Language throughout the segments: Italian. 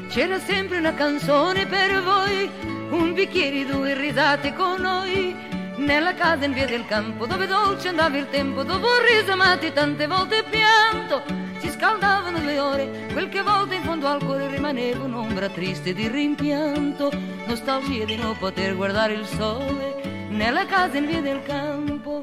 c'era sempre una canzone per voi, un bicchiere, due risate con noi, nella casa in via del campo, dove dolce andava il tempo, dopo riso amati tante volte pianto, si scaldavano le ore, quel che volta in fondo al cuore rimaneva un'ombra triste di rimpianto, nostalgia di non poter guardare il sole, nella casa in via del campo.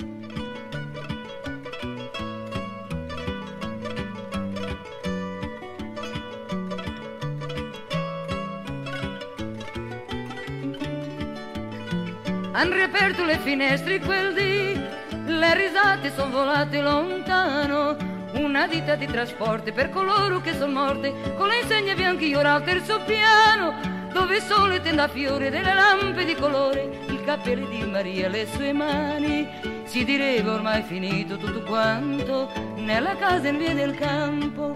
Han riaperto le finestre quel dì, le risate son volate lontano, una ditta di trasporti per coloro che son morti, con le insegne bianche ora al terzo piano, dove il sole tende a fiore delle lampe di colore, il cappello di Maria, le sue mani, si direbbe ormai finito tutto quanto, nella casa in via del campo.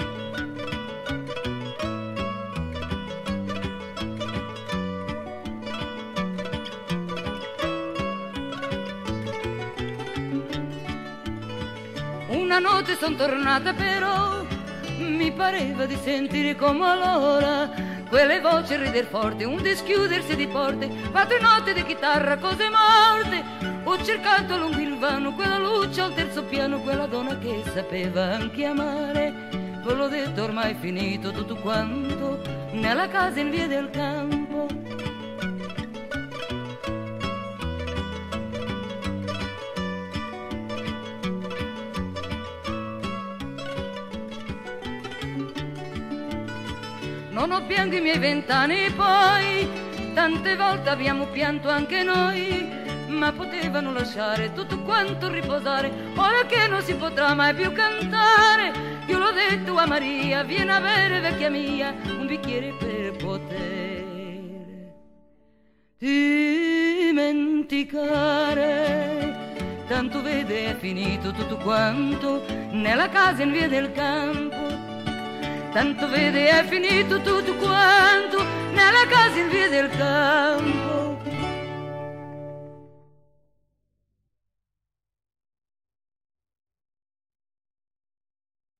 Una notte son tornata però, mi pareva di sentire come allora quelle voci rider forte, un dischiudersi di porte, quattro note di chitarra, cose morte. Ho cercato lungo il vano quella luce al terzo piano, quella donna che sapeva anche amare. Ve l'ho detto ormai finito tutto quanto, nella casa in via del campo. Non ho pianto i miei 20 anni poi, tante volte abbiamo pianto anche noi, ma potevano lasciare tutto quanto riposare, ora che non si potrà mai più cantare. Io l'ho detto a Maria, vieni a bere vecchia mia, un bicchiere per poter dimenticare. Tanto vede è finito tutto quanto, nella casa in via del campo. Tanto vede è finito tutto quanto,